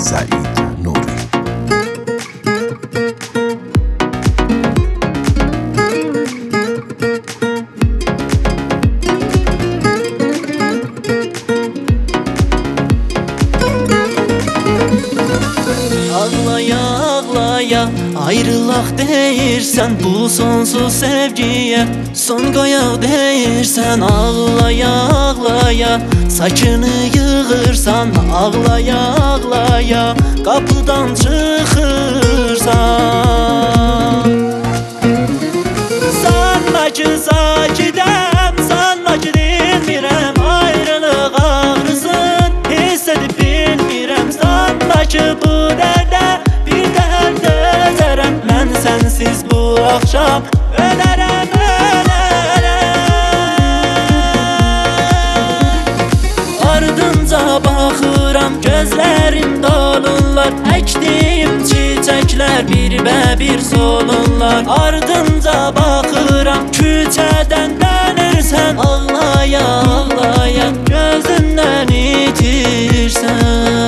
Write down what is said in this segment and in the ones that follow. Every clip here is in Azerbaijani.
Said Nuri. Ağlaya ağlaya ayrılaq deyirsən bu sonsuz sevgiyə son qoyaq deyirsən, ağlaya ağlaya saçını yığırsan, ağlaya ağlaya qapıdan çıxırsan. Sanma ki sakidəm, sanma ki dinmirəm, ayrılıq ağrısın hiss edib bilmirəm. Sanma ki bu dərdə bir dərd dözərəm, mən sənsiz bu axşam ölərəm, ardınca baxıram, gözlərim dolurlar, əkdiyim çiçəklər bir solurlar. Ardınca baxıram, küçədən dönürsən, ağlaya ağlaya gözündən itirsən.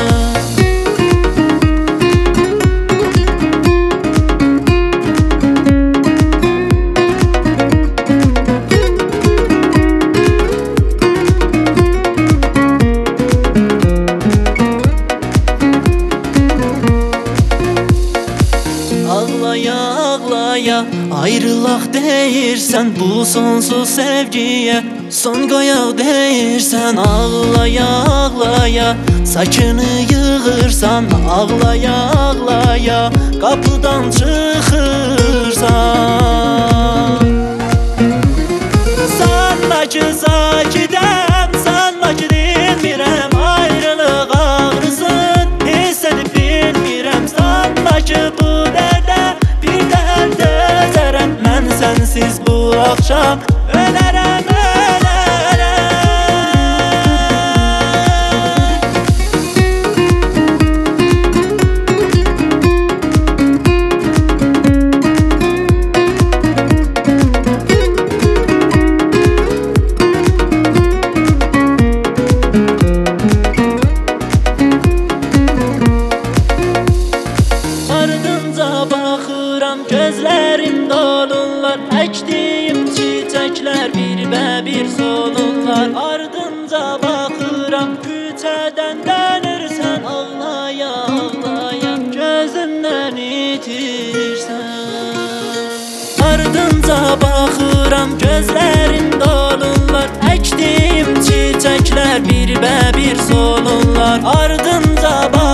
Ağlaya ağlaya ayrılaq deyirsən bu sonsuz sevgiyə son qoyaq deyirsən, ağlaya ağlaya saçını yığırsan, ağlaya ağlaya qapıdan çıxırsan. Sanma ki sakidəm, sanma ki dinmirəm, ayrılıq ağrısın hiss edib bilmirəm. Sanma ki bu sensiz bu akşam ölərəm, ardınca baxıram, gözlərim dolurlar, əkdiyim çiçəklər bir solurlar. Ardınca baxıram, küçədən dönürsən, ağlaya ağlaya gözündən itirsən. Ardınca baxıram, gözlərim dolurlar, əkdiyim çiçəklər bir solurlar. Ardınca baxıram,